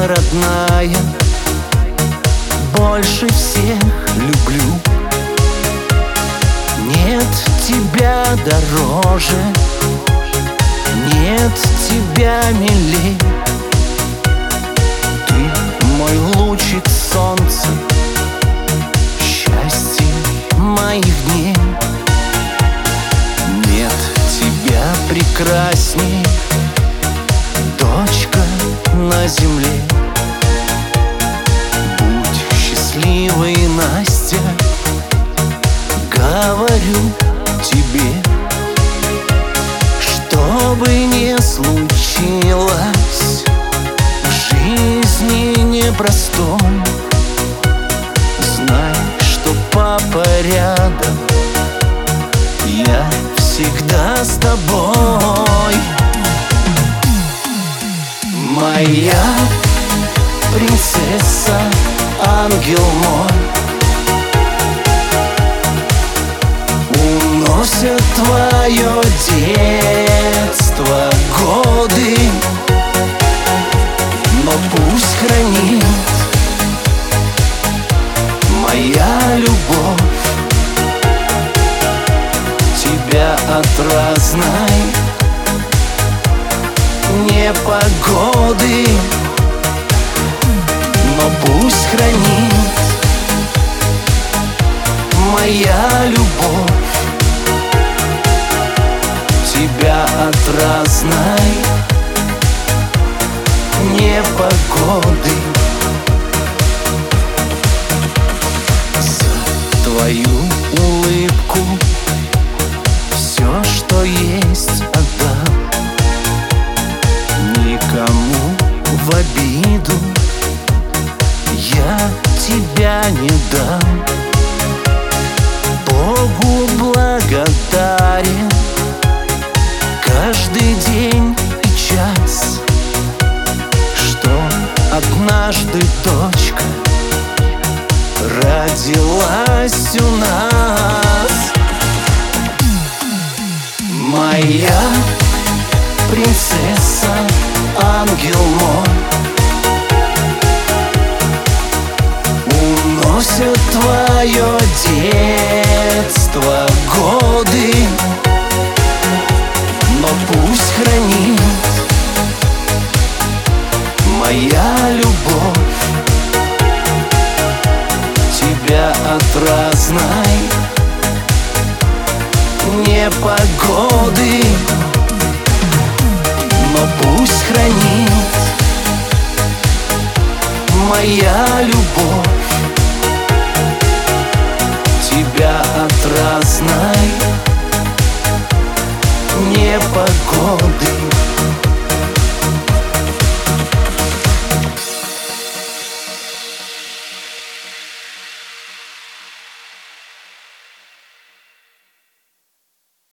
моя родная, больше всех люблю. Нет тебя дороже, нет тебя милей. Ты мой лучик солнца, счастье моих дней. Нет тебя прекрасней, дочка на земле. Будь счастливой, Настя, говорю тебе. Что бы ни случилось в жизни непростой, знай, что папа рядом, я всегда с тобой. Моя принцесса, ангел мой, уносят твое детство годы, но пусть хранит моя любовь тебя от разной непогоды. Но пусть хранит моя любовь тебя от разной непогоды. За твою улыбку все, что есть, отдам. Никому в обиду я тебя не дам. Богу благодарен каждый день и час, что однажды дочка родилась у нас. Моя принцесса, ангел мой, уносят твое детство годы, но пусть хранит моя любовь тебя от разной непогоды. Но пусть хранит моя любовь тебя от разной непогоды.